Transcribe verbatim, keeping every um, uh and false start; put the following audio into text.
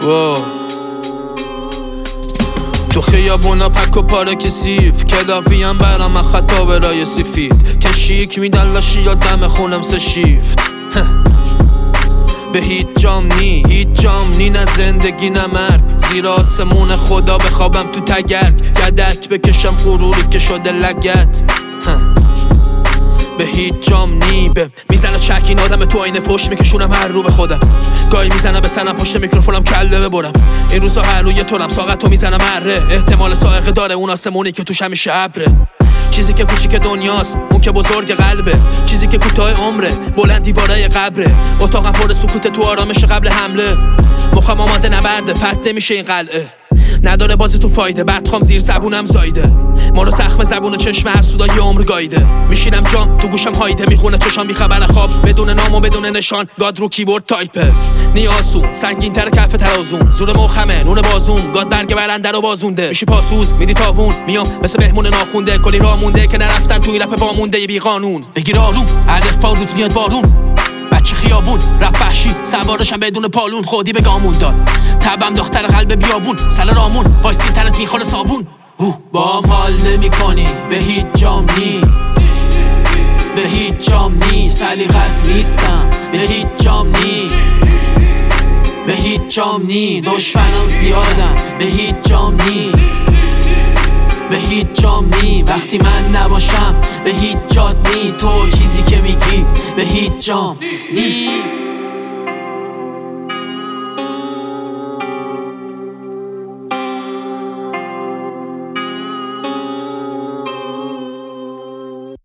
واو. تو خیابونا پک و پاره کسیف کلافیم برام خطا برای سفید کشیک میدن لاشی یا دم خونم سه شیفت به هیچ جام نی هیچ جام نی نه زندگی نه مرگ زیر آسمون خدا بخوابم تو تگرگ گدک بکشم غروری که شده لگت به هیچ جام نی به میزنه چک این آدم تو آینه فوش میکشونم هر رو به خودم گاهی میزنم به سنم پشت میکروفونم کله ببرم این روزا هر روی تونم ساقت تو میزنم اره احتمال سائقه داره اون آسمونی که توش همیشه ابره چیزی که کوچیک دنیاست اون که بزرگ قلبه چیزی که کوتاه عمره بلند دیوارای قبره اتاقم پر سکوت تو آرامش قبل حمله مخم آماده نبرده فتح نمیشه این قلعه نداره بازی تو فایده بدخوام زیر زبونم زایده ما رو زخم زبون و چشم هر سودای عمر گایده میشینم جام تو گوشم هایده میخونه چشام بیخبر خواب بدون نام و بدون نشان گاد رو کیبورد تایپه نیاسون سنگین تر کف ترازون زور مخمه نون بازون گاد برگ برنده رو بازونده میشی پاسوز میدی تاوون میام مثل مهمون ناخونده کلی راه مونده که نرفتم توی رپ وامونده بی قانون بگیر آروم الف فاروت میاد بارون بچه خیابون رفت وحشی سوارشم بدون پالون خودی به گامون داد تبم دختر قلب بیابون سل رامون وایسی تنت میخوره صابون بام حال نمی کنی به هیچ جام نی به هیچ جام نی سلیقت نیستم به هیچ جام نی به هیچ جام نی دشمنان زیادم به هیچ جام نی به هیچ جام نی وقتی من نباشم به هیچ جات نی تو چیزی که میگی به هیچ جام نی